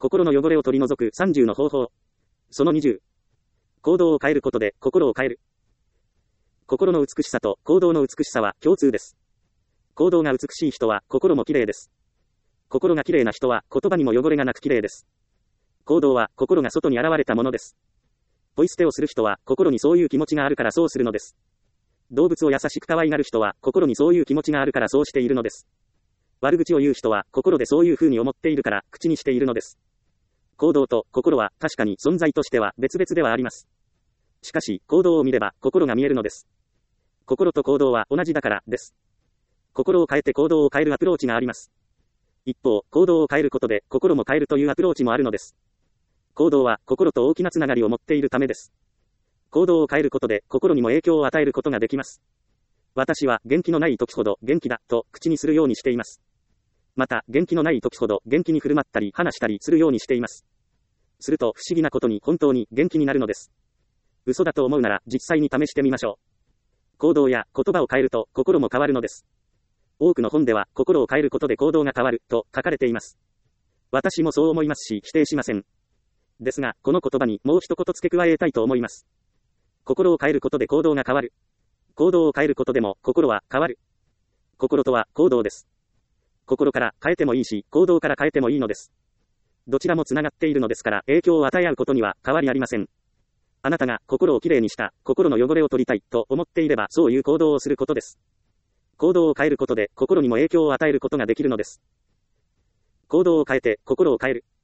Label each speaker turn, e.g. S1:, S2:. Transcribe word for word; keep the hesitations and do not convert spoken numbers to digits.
S1: 心の汚れを取り除くさんじゅうの方法。そのにじゅう。行動を変えることで心を変える。心の美しさと行動の美しさは共通です。行動が美しい人は心も綺麗です。心が綺麗な人は言葉にも汚れがなく綺麗です。行動は心が外に現れたものです。ポイ捨てをする人は心にそういう気持ちがあるからそうするのです。動物を優しく可愛がる人は心にそういう気持ちがあるからそうしているのです。悪口を言う人は心でそういう風に思っているから口にしているのです。行動と心は確かに存在としては別々ではあります。しかし行動を見れば心が見えるのです。心と行動は同じだからです。心を変えて行動を変えるアプローチがあります。一方、行動を変えることで心も変えるというアプローチもあるのです。行動は心と大きなつながりを持っているためです。行動を変えることで心にも影響を与えることができます。私は元気のない時ほど元気だと口にするようにしています。また元気のない時ほど元気に振る舞ったり話したりするようにしています。すると不思議なことに本当に元気になるのです。嘘だと思うなら実際に試してみましょう。行動や言葉を変えると心も変わるのです。多くの本では心を変えることで行動が変わると書かれています。私もそう思いますし否定しません。ですが、この言葉にもう一言付け加えたいと思います。心を変えることで行動が変わる。行動を変えることでも心は変わる。心とは行動です。心から変えてもいいし、行動から変えてもいいのです。どちらもつながっているのですから影響を与え合うことには変わりありません。あなたが心をきれいにした、心の汚れを取りたいと思っていればそういう行動をすることです。行動を変えることで心にも影響を与えることができるのです。行動を変えて心を変える。